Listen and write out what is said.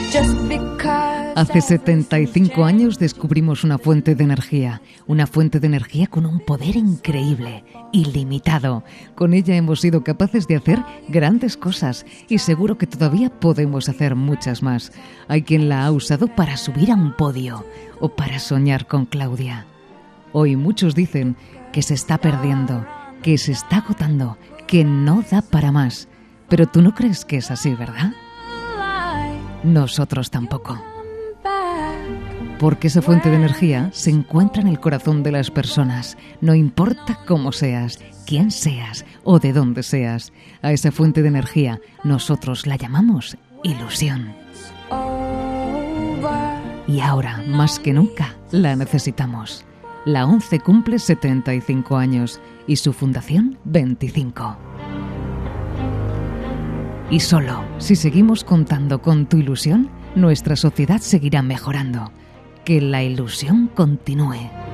Hace 75 años descubrimos una fuente de energía con un poder increíble, ilimitado. Con ella hemos sido capaces de hacer grandes cosas y seguro que todavía podemos hacer muchas más. Hay quien la ha usado para subir a un podio o para soñar con Claudia. Hoy muchos dicen que se está perdiendo, que se está agotando, que no da para más. Pero tú no crees que es así, ¿verdad? Nosotros tampoco. Porque esa fuente de energía se encuentra en el corazón de las personas. No importa cómo seas, quién seas o de dónde seas. A esa fuente de energía nosotros la llamamos ilusión. Y ahora, más que nunca, la necesitamos. La ONCE cumple 75 años y su fundación 25. Y solo si seguimos contando con tu ilusión, nuestra sociedad seguirá mejorando. Que la ilusión continúe.